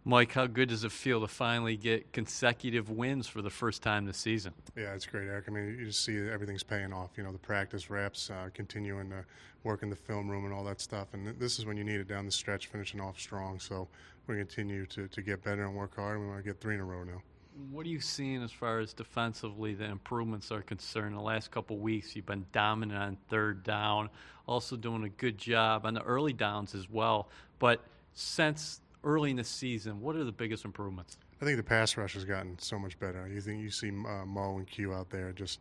Mike, how good does it feel to finally get consecutive wins for the first time this season? Yeah, it's great, Eric. I mean, you just see that everything's paying off. You know, the practice reps, continuing to work in the film room and all that stuff. And this is when you need it down the stretch, finishing off strong. So we're going to continue to get better and work hard. We want to get 3 in a row now. What are you seeing as far as defensively the improvements are concerned? The last couple of weeks, you've been dominant on third down, also doing a good job on the early downs as well. But since early in the season, what are the biggest improvements? I think the pass rush has gotten so much better. You see Mo and Q out there just,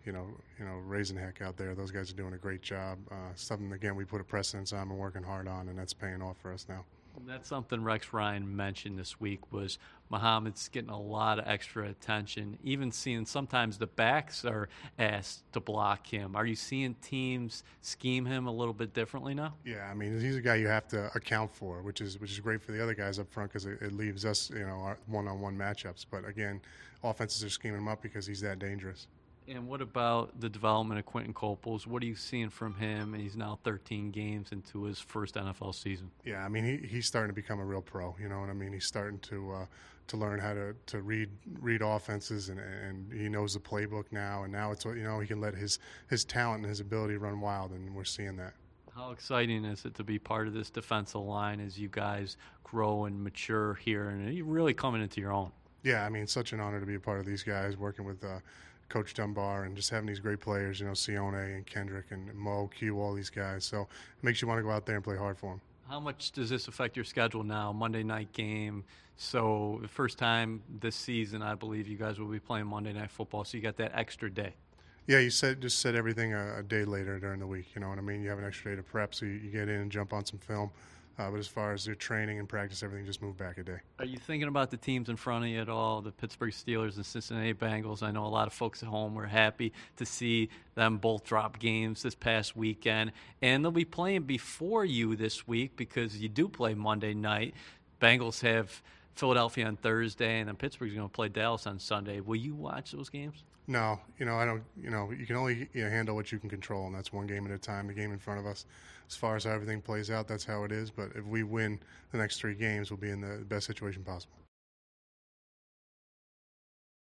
raising heck out there. Those guys are doing a great job. Something, again, we put a precedence on and working hard on, and that's paying off for us now. That's something Rex Ryan mentioned this week was Muhammad's getting a lot of extra attention, even seeing sometimes the backs are asked to block him. Are you seeing teams scheme him a little bit differently now? Yeah, I mean, he's a guy you have to account for, which is great for the other guys up front because it leaves us, our one-on-one matchups. But, again, offenses are scheming him up because he's that dangerous. And what about the development of Quentin Coples? What are you seeing from him? He's now 13 games into his first NFL season. Yeah, I mean, he's starting to become a real pro. You know what I mean? He's starting to learn how to read offenses, and he knows the playbook now. And now it's he can let his talent and his ability run wild, and we're seeing that. How exciting is it to be part of this defensive line as you guys grow and mature here, and you're really coming into your own? Yeah, I mean, such an honor to be a part of these guys, working with Coach Dunbar and just having these great players, Sione and Kendrick and Mo, Q, all these guys. So it makes you want to go out there and play hard for them. How much does this affect your schedule now? Monday night game. So the first time this season, I believe you guys will be playing Monday Night Football, so you got that extra day. Yeah, you just said everything a day later during the week. You know what I mean? You have an extra day to prep, so you get in and jump on some film. But as far as their training and practice, everything just moved back a day. Are you thinking about the teams in front of you at all, the Pittsburgh Steelers and Cincinnati Bengals? I know a lot of folks at home were happy to see them both drop games this past weekend. And they'll be playing before you this week because you do play Monday night. Bengals have Philadelphia on Thursday, and then Pittsburgh's going to play Dallas on Sunday. Will you watch those games? No, I don't. You can only handle what you can control, and that's one game at a time. The game in front of us, as far as how everything plays out, that's how it is. But if we win the next 3 games, we'll be in the best situation possible.